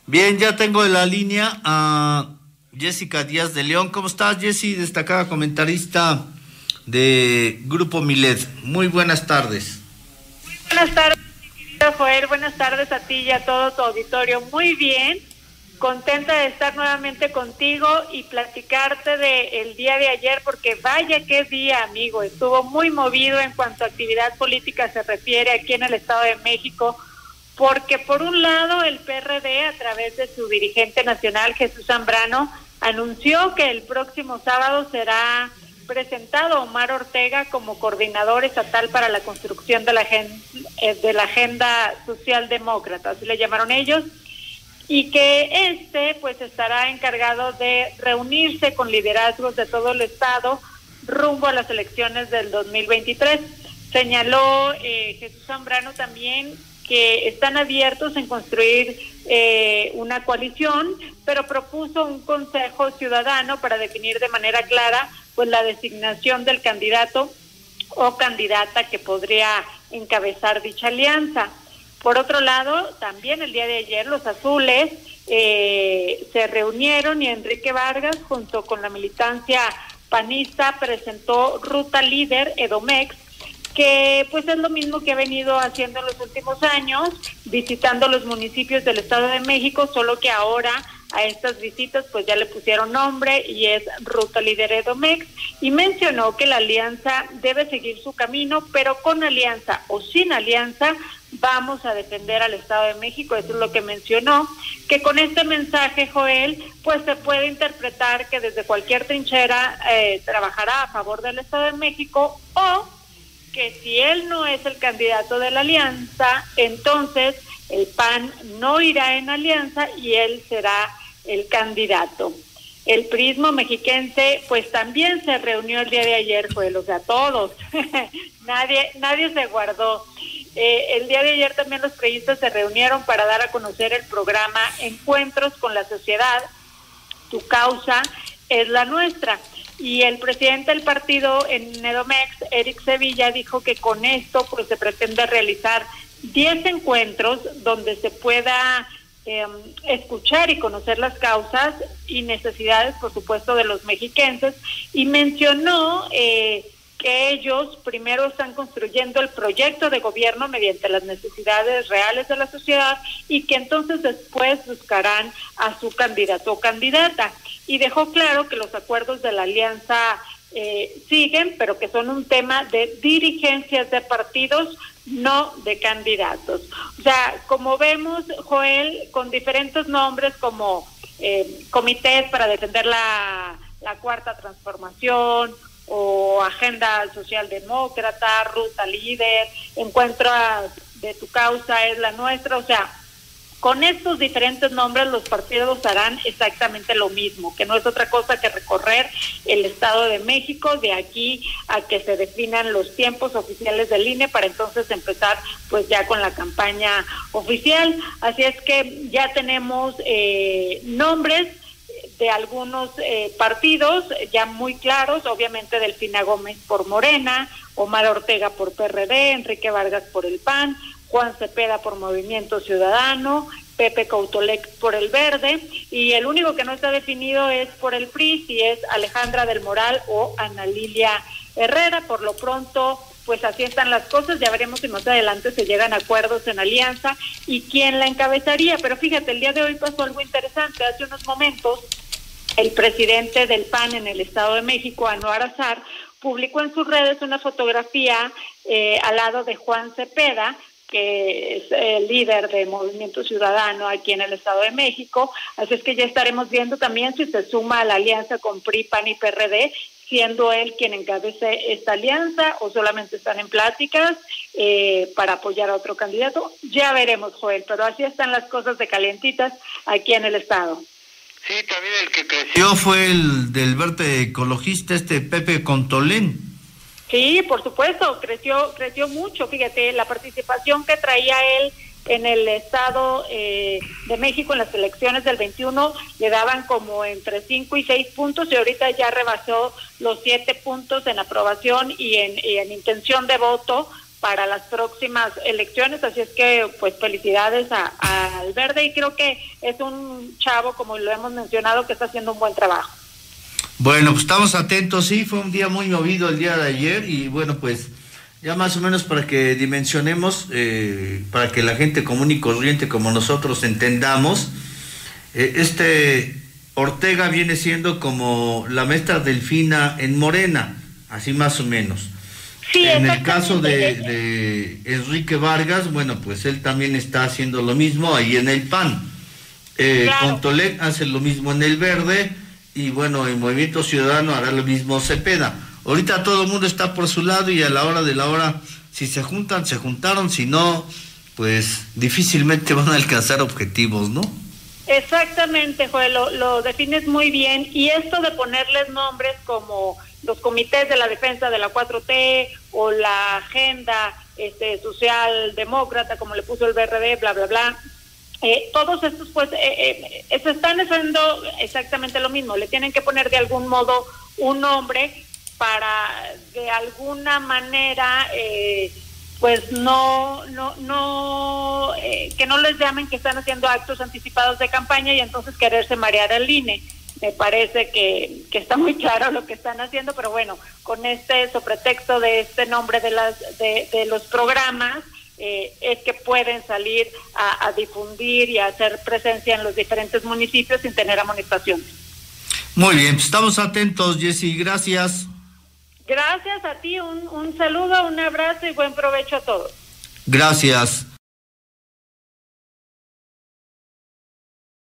Bien, ya tengo en la línea a Jessica Díaz de León. ¿Cómo estás, Jessy? Destacada comentarista de Grupo Milet. Muy buenas tardes. Buenas tardes, querido Joel. Buenas tardes a ti y a todo tu auditorio. Muy bien, contenta de estar nuevamente contigo y platicarte del día de ayer, porque vaya qué día, amigo. Estuvo muy movido en cuanto a actividad política se refiere aquí en el Estado de México, porque por un lado el PRD, a través de su dirigente nacional, Jesús Zambrano, anunció que el próximo sábado será presentado Omar Ortega como coordinador estatal para la construcción de la agenda socialdemócrata, así le llamaron ellos, y que pues estará encargado de reunirse con liderazgos de todo el estado rumbo a las elecciones del 2023. Señaló Jesús Zambrano también que están abiertos en construir una coalición, pero propuso un consejo ciudadano para definir de manera clara pues la designación del candidato o candidata que podría encabezar dicha alianza. Por otro lado, también el día de ayer los azules se reunieron y Enrique Vargas, junto con la militancia panista, presentó Ruta Líder Edomex, que pues es lo mismo que ha venido haciendo en los últimos años, visitando los municipios del Estado de México, solo que ahora a estas visitas pues ya le pusieron nombre y es Ruta Líder Edomex, y mencionó que la alianza debe seguir su camino, pero con alianza o sin alianza vamos a defender al Estado de México. Eso es lo que mencionó, que con este mensaje, Joel, pues se puede interpretar que desde cualquier trinchera trabajará a favor del Estado de México, o que si él no es el candidato de la alianza, entonces el PAN no irá en alianza y él será el candidato. El prismo mexiquense pues también se reunió el día de ayer, o sea, todos, nadie se guardó. El día de ayer también los priistas se reunieron para dar a conocer el programa Encuentros con la Sociedad, Tu Causa es la Nuestra. Y el presidente del partido en Edomex, Eric Sevilla, dijo que con esto pues se pretende realizar 10 encuentros donde se pueda escuchar y conocer las causas y necesidades, por supuesto, de los mexiquenses, y mencionó que ellos primero están construyendo el proyecto de gobierno mediante las necesidades reales de la sociedad y que entonces después buscarán a su candidato o candidata. Y dejó claro que los acuerdos de la alianza siguen, pero que son un tema de dirigencias de partidos, no de candidatos. O sea, como vemos, Joel, con diferentes nombres como comités para defender la Cuarta Transformación, o Agenda Socialdemócrata, Ruta Líder, Encuentros de Tu Causa es la Nuestra, o sea, con estos diferentes nombres los partidos harán exactamente lo mismo, que no es otra cosa que recorrer el Estado de México de aquí a que se definan los tiempos oficiales del INE para entonces empezar pues ya con la campaña oficial. Así es que ya tenemos nombres de algunos partidos ya muy claros, obviamente Delfina Gómez por Morena, Omar Ortega por PRD, Enrique Vargas por el PAN, Juan Cepeda por Movimiento Ciudadano, Pepe Coutolex por el Verde, y el único que no está definido es por el PRI, si es Alejandra del Moral o Ana Lilia Herrera. Por lo pronto, pues así están las cosas, ya veremos si más adelante se llegan a acuerdos en alianza y quién la encabezaría. Pero fíjate, el día de hoy pasó algo interesante. Hace unos momentos el presidente del PAN en el Estado de México, Anwar Azar, publicó en sus redes una fotografía al lado de Juan Cepeda, que es el líder de Movimiento Ciudadano aquí en el Estado de México. Así es que ya estaremos viendo también si se suma a la alianza con PRI, PAN y PRD, siendo él quien encabece esta alianza, o solamente están en pláticas para apoyar a otro candidato. Ya veremos, Joel, pero así están las cosas de calientitas aquí en el Estado. Sí, también el que creció fue el del Verde Ecologista, Pepe Contolén. Sí, por supuesto, creció mucho. Fíjate, la participación que traía él en el Estado de México en las elecciones del 21 le daban como entre 5 y 6 puntos, y ahorita ya rebasó los 7 puntos en aprobación y en intención de voto para las próximas elecciones, así es que pues felicidades al Verde, y creo que es un chavo, como lo hemos mencionado, que está haciendo un buen trabajo. Bueno, pues estamos atentos, sí, fue un día muy movido el día de ayer, y bueno, pues ya más o menos para que dimensionemos, para que la gente común y corriente como nosotros entendamos, Ortega viene siendo como la maestra Delfina en Morena, así más o menos. Sí, en el caso de Enrique Vargas, bueno, pues él también está haciendo lo mismo ahí en el PAN. Claro. Con Tolet hace lo mismo en el Verde, y bueno, el Movimiento Ciudadano hará lo mismo Cepeda. Ahorita todo el mundo está por su lado, y a la hora de la hora, si se juntan, se juntaron, si no, pues difícilmente van a alcanzar objetivos, ¿no? Exactamente, Joel, lo defines muy bien, y esto de ponerles nombres como los comités de la defensa de la 4T o la agenda socialdemócrata, como le puso el VRD, bla, bla, bla, todos estos pues se están haciendo exactamente lo mismo, le tienen que poner de algún modo un nombre para de alguna manera pues que no les llamen que están haciendo actos anticipados de campaña y entonces quererse marear al INE. Me parece que está muy claro lo que están haciendo, pero bueno, con pretexto de este nombre de los programas, es que pueden salir a difundir y a hacer presencia en los diferentes municipios sin tener amonestaciones. Muy bien, pues estamos atentos, Jessy, gracias. Gracias a ti, un saludo, un abrazo y buen provecho a todos. Gracias.